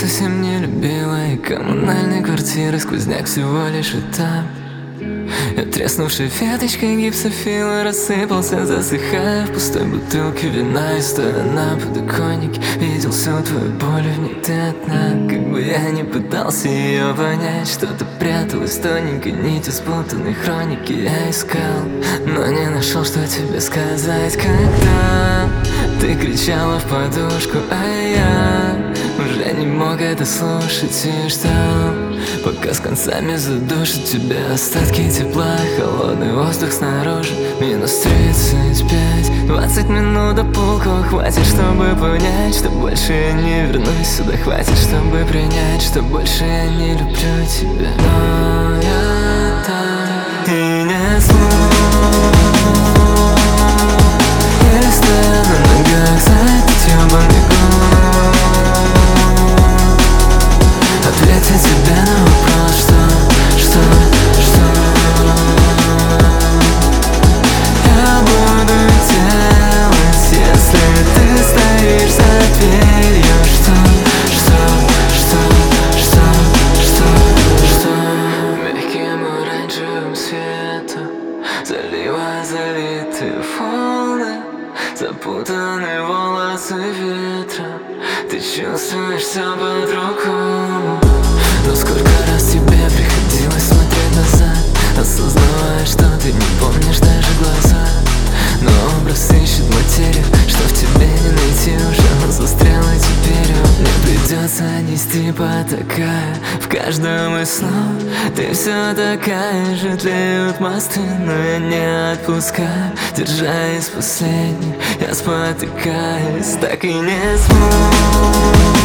совсем не любила, и коммунальной квартиры сквозняк всего лишь этап. Треснувшей веточкой гипсофила рассыпался, засыхая в пустой бутылке вина. И стоя на подоконнике, видел всю твою боль, в ней ты одна. Как бы я ни пытался ее понять, что-то пряталось в тоненькой нити спутанной хроники. Я искал, но не нашел, что тебе сказать. Когда ты кричала в подушку, а я уже не мог это слушать и ждал, пока с концами задушит тебя остатки тепла. Холодный воздух снаружи, минус 35. 20 минут до полка хватит, чтобы понять, что больше я не вернусь сюда. Хватит, чтобы принять, что больше я не люблю тебя. Но я так и не смог. Еле стоя на ногах за этот ёбаный год. Ответить тебе на вопрос, что я буду делать, если ты стоишь за дверью? Что мягким оранжевым светом заливая залитые волны, запутанные волосы ветром. Ты чувствуешь все по-другому. Но сколько раз тебе приходилось смотреть назад, осознавая, что ты не помнишь даже глаза. Но образ ищет материю, что в тебе не найти уже. Он застрял, и теперь мне придется нести потакая. В каждом из снов ты все такая же. Тлеют мосты, но я не отпускаю. Держа из последних, я спотыкаюсь, так и не смог.